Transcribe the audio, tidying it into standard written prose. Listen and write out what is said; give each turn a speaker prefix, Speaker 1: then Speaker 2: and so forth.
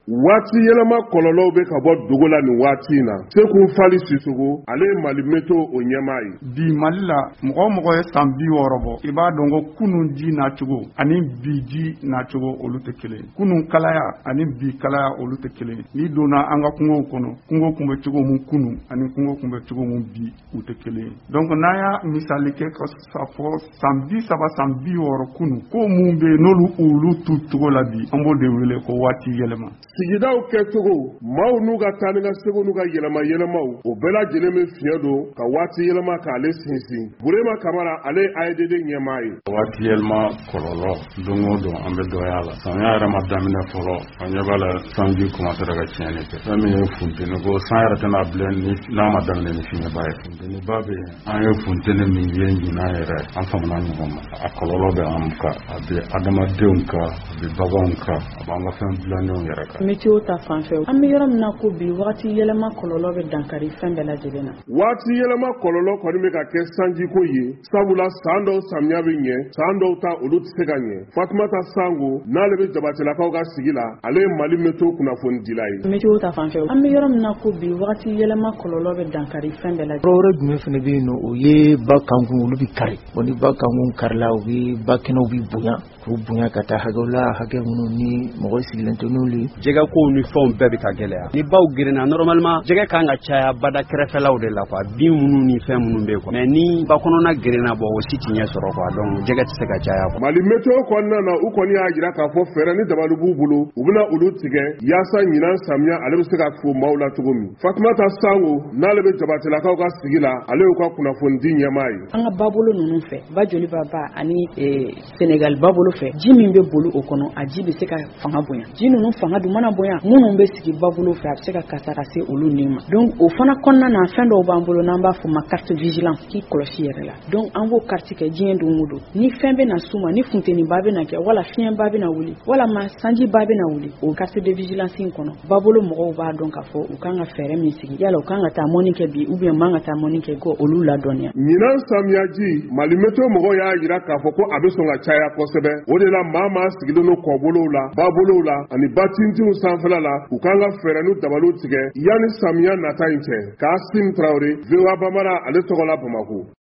Speaker 1: Waati yɛlɛma kɔlɔlɔw bɛ ka bɔ dogo la nin waati in na. Seku Fali Sisoko ale ye Mali Meteo o ɲɛmaa ye.
Speaker 2: Bi Mali la mɔgɔ ye san 60 bɔ i b'a dɔn ko kunun ji nacogo ani bi ji nacogo olu tɛ kelen. Kunun kalaya ani bi kalaya olu tɛ kelen. N'i donna an ka kungow kɔnɔ kungo kun bɛ cogo mun kunun ani kungo kun bɛ cogo mun bi u tɛ kelen. Donc n'an y'a misali kɛ ka fɔ san 30 san 60 kunun ko mun bɛ n'olu olu tu cogo la bi an b'o de wele ko waati yɛlɛma.
Speaker 1: Sigidaw kɛcogo maaw n'u ka taa ni ka segu n'u ka yɛlɛmaw o bɛɛ lajɛlen bɛ fiɲɛ don ka waati yɛlɛma k'ale sinsin. Burema Kamara ale ye AEDD ɲɛmaa ye.
Speaker 3: Waati yɛlɛma kɔlɔlɔ don o don an bɛ dɔgɔya la. Samiya yɛrɛ ma daminɛ fɔlɔ an ɲɛ b'a la sanji commencera ka tiɲɛni kɛ. Fɛn min ye funteni ko san yɛrɛ tɛna bilen ni n'a ma daminɛ ni fiɲɛba ye. Funteniba bɛ yen an ye funteni min ye ɲinan yɛrɛ an famana ɲɔgɔn ma. A kɔlɔlɔ bɛ an kan a bɛ adamadenw kan a bɛ baganw kan a b'an ka fɛn dilannenw yɛrɛ kan.
Speaker 4: Météo ta fanfɛ an bɛ yɔrɔ min na ko bi waati yɛlɛma kɔlɔlɔ bɛ dankari fɛn bɛɛ lajɛlen na.
Speaker 1: Waati yɛlɛma kɔlɔlɔ kɔni bɛ ka kɛ sanjiko ye sabula san dɔw samiya bɛ ɲɛ san dɔw ta olu tɛ se ka ɲɛ. Fatumata Sango n'ale bɛ Jabatilakaw ka sigi la ale ye Mali Meteo kunnafoni dila ye.
Speaker 4: Météo ta fanfɛ an bɛ yɔrɔ min na ko bi waati yɛlɛma kɔlɔlɔ bɛ dankari fɛn bɛɛ lajɛlen.
Speaker 5: Yɔrɔ jumɛn fana bɛ yen nɔ o ye ba kankun olu bɛ kari ni ba kankun karila u bɛ ba kɛnɛw bɛ bonya k'u bonya ka taa hakɛw la hakɛ minnu ni mɔgɔ sigilen tɛ n'olu ye.
Speaker 6: Jɛgɛ ko ni fɛnw bɛɛ bɛ ka gɛlɛya ni baw girinna normalement jɛgɛ kan ka caya bada kɛrɛfɛlaw de la quoi bin minnu ni fɛn minnu bɛ quoi mais ni ba kɔnɔna girinna bɔ o si tɛ ɲɛ sɔrɔ quoi donc jɛgɛ tɛ se ka caya quoi.
Speaker 1: Mali Meteo kɔnɔna na u kɔni y'a jira k'a fɔ fɛɛrɛ ni dabali b'u bolo u bɛna olu tigɛ yaasa ɲinan samiya ale bɛ se ka fo maaw la cogo min. Fatumata Sango n'ale bɛ Jabatilakaw ka sigi la ale y'u ka kunnafoni di ɲɛmaa ye.
Speaker 4: An ka babolo ninnu fɛ ba joli baba ani Senegal babolo fɛ ji min bɛ boli o kɔnɔ a ji bɛ se ka fanga bonya ji ninnu fanga dun mana bonya minnu bɛ sigi babolo fɛ a bɛ se ka kasa ka se olu ni ma donc o fana kɔnɔna na fɛn dɔw b'an bolo n'an b'a fɔ ma carte vigilance k'i kɔlɔsi yɛrɛ la donc an b'o carte kɛ diɲɛ don o don ni fɛn bɛ na suma ni funteniba bɛ na kɛ wala fiɲɛba bɛ na wuli wala ma sanjiba bɛ na wuli o carte de vigilance in kɔnɔ babolo mɔgɔw b'a dɔn k'a fɔ u kan ka fɛɛrɛ min sigi yala u kan ka taa mɔni kɛ bi ou bien man ka taa mɔni kɛ ko olu ladɔnniya.
Speaker 1: Ɲinan samiyaji Mali Meteo mɔgɔw y'a jira k'a fɔ ko a bɛ sɔn ka caya kosɛbɛ o de la maa sigilen don kɔbolow la babolow la ani batintiw sanfɛla la u kan ka fɛɛrɛ n'u dabaliw tigɛ yanni samiya nata in cɛ. Kasim Traoré, VOA Bambara ale tɔgɔ la Bamako.